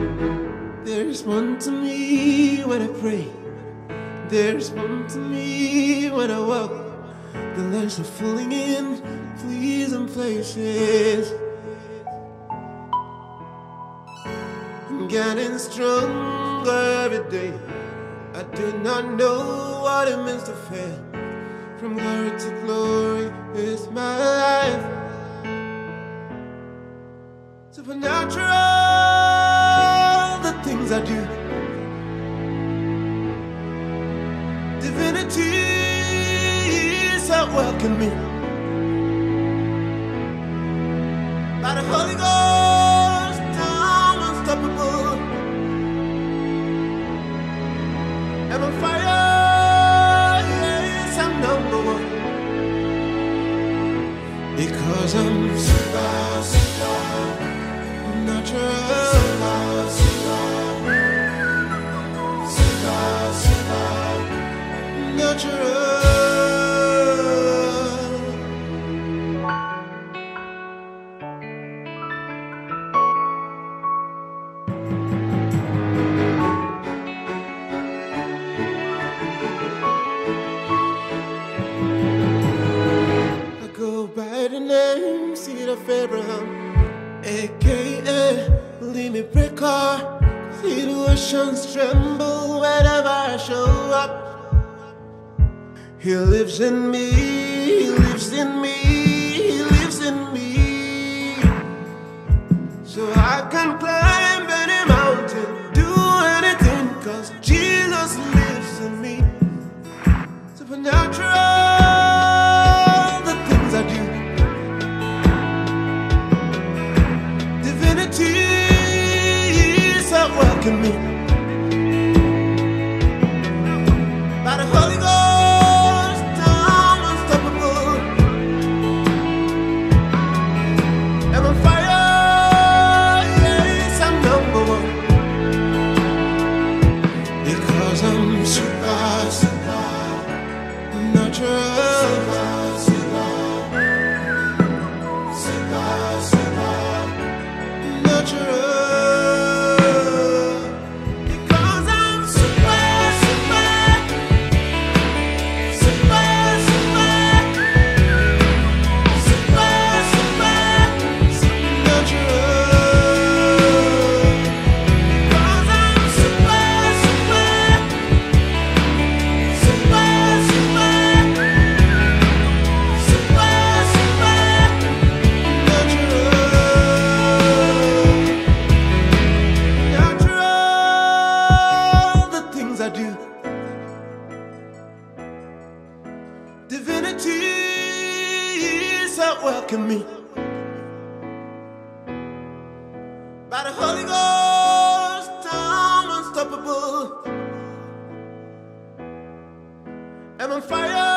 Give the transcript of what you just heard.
There's one to me when I pray. There's one to me when I walk. The lights are falling in pleasant places. I'm getting stronger every day. I do not know what it means to fail. From glory to glory is my life. Supernatural, the things I do. Divinity is at work in me. By the Holy Ghost, I'm unstoppable. I'm on fire, yes, I'm number one. Because I'm I go by the name, seed of Abraham, aka Limit Breaker. Situations tremble whenever I show up. He lives in me, he lives in me, he lives in me. So I can climb any mountain, do anything, cause Jesus lives in me. Supernatural, the things I do. Divinity is at work in me. By the Holy Ghost, I'm unstoppable. I'm on fire, yes, I'm number one. Because I'm divinity is at work in me. By the Holy Ghost, I'm unstoppable. I'm on fire.